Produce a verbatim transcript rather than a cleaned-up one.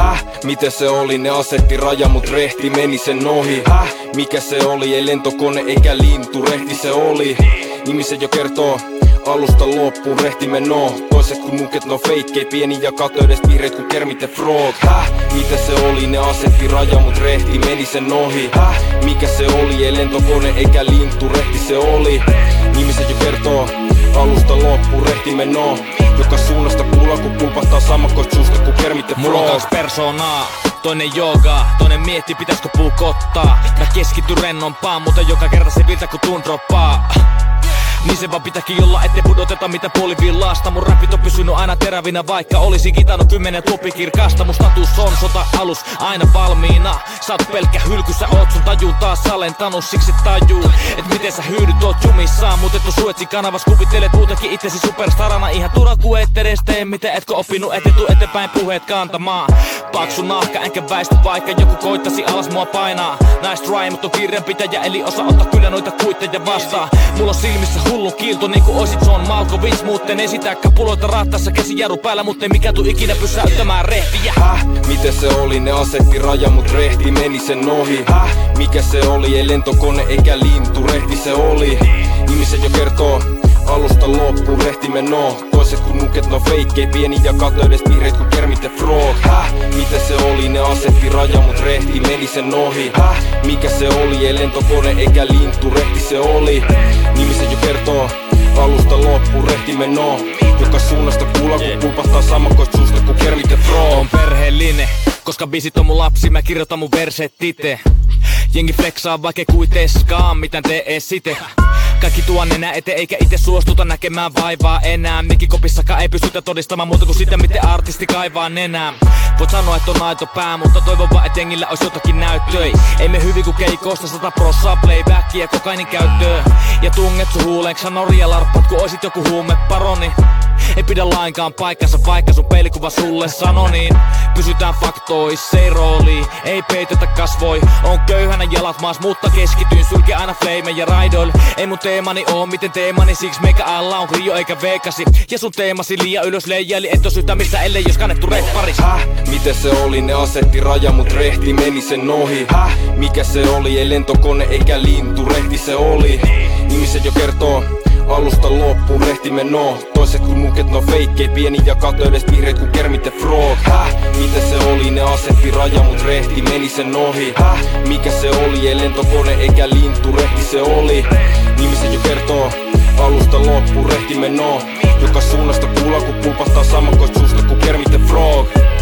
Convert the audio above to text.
Häh? Miten se oli? Ne asetti raja, mut rehti meni sen ohi. Häh? Mikä se oli? Ei lentokone eikä lintu, rehti se oli. Nimi jo kertoo alusta loppuun, rehti menoo. Toiset kun nuket no feikkei, pieni ja katöides piirreet kun Kermit ja Frog. Häh? Miten se oli? Ne asetti raja, mut rehti meni sen ohi. Häh? Mikä se oli? Ei lentokone eikä lintu, rehti se oli. Nimi jo kertoo alusta loppuun, rehti menoo. Joka suunnasta kuulla kun pulpahtaa sammakkoist suusta kun Kermit ja Frog. Mulla on kaksi persoonaa, toinen joogaa, toinen mietti pitäisikö puukottaa. Mä keskityn rennompaan, mutta joka kerta se virta kun tuun droppaa. Niin se vaan pitääkin olla, ettei pudoteta mitä puolivillasta. Mun räpit on pysynyt aina terävinä, vaikka olisin kitannut kymmenen tupikirkasta. Mun status on sota-alus, aina valmiina. Sä oot pelkkä hylky, sä oot sun tajuntaa salentanut. Siksi tajuu, et miten sä hyydyt oot jumissaan. Mut et on Suetsin kanavas, kuvittelet muutenkin itsesi superstarana. Ihan turha ku et edes tee, miten etkö oppinut, et etu eteenpäin puheet kantamaan. Paksu nahka, enkä väistä vaikka joku koittasi alas mua painaa. Nice try, mut on kirjanpitäjä, eli osa ottaa kyllä noita kuitteja vastaan. Mulla on silmissä hullu kiilto niinku oisit John Malkovich. Muuten esitää kapuloita rattaassa, käsi jarru päällä, mutta ei mikä tuu ikinä pysäyttämään rehtiä. Häh? Miten se oli? Ne asetti raja, mut rehti meni sen ohi. Häh? Mikä se oli? Ei lentokone eikä lintu, rehti se oli. Nimi jo kertoo alusta loppuun, rehti menoo. Toiset kun nuket no feikkei, pieni ja katöides piirreet kun Kermit ja Frog. Häh? Miten se oli? Ne asetti raja, mut rehti meni sen ohi. Häh? Mikä se oli? Ei lentokone eikä lintu, rehti se oli. Nimi jo kertoo alusta loppuun, rehti menoo. Joka suunnasta kuulla kun pulpahtaa sammakkoist suusta kun Kermit ja Frog. On perheellinen, koska biisit on mun lapsi, mä kirjoitan mun verseet ite. Jengi flexaa vaikka kuiteskaan, mitään tee ees site. Kaikki tuon nenä eteen eikä ite suostuta näkemään vaivaa enää. Mikikopissakaan ei pystytä todistamaan muuta kuin sitä miten artisti kaivaa nenää. Voit sanoa et on aito pää, mutta toivon vaan et jengillä ois jotakin näyttöi. Ei me hyvin ku keikosta sata prossaa playbackia kokainin käyttöön. Ja tunget sun huuleenksä Norja larppat ku oisit joku huumeparoni. Ei pidä lainkaan paikkansa, vaikka sun peilikuva sulle sano niin. Pysytään faktoissa, ei rooliin, ei peitetä kasvoi. On köyhänä jalat maas, mutta keskityin sylke aina flame ja raidoille. Ei mun teemani oo miten teemani, siksi meikä alla on Rio eikä Vegasi. Ja sun teemasi liian ylös leijaili, et oo syytä missä ellei jos kannettu repparis. Häh? Miten se oli? Ne asetti raja, mut rehti meni sen ohi. Häh? Mikä se oli? Ei lentokone eikä lintu, rehti se oli. Nimi jo kertoo alusta loppuun, rehti menoo. Toiset kun nuket no feikkei, pieni ja katöides piirreet kun Kermit ja Frog. Häh? Miten se oli? Ne asetti raja, mut rehti meni sen ohi. Häh? Mikä se oli? Ei lentokone eikä lintu, rehti se oli. Nimi jo kertoo alusta loppuun, rehti menoo. Joka suunnasta kuulla kun pulpahtaa sammakkoist suusta kun Kermit ja Frog.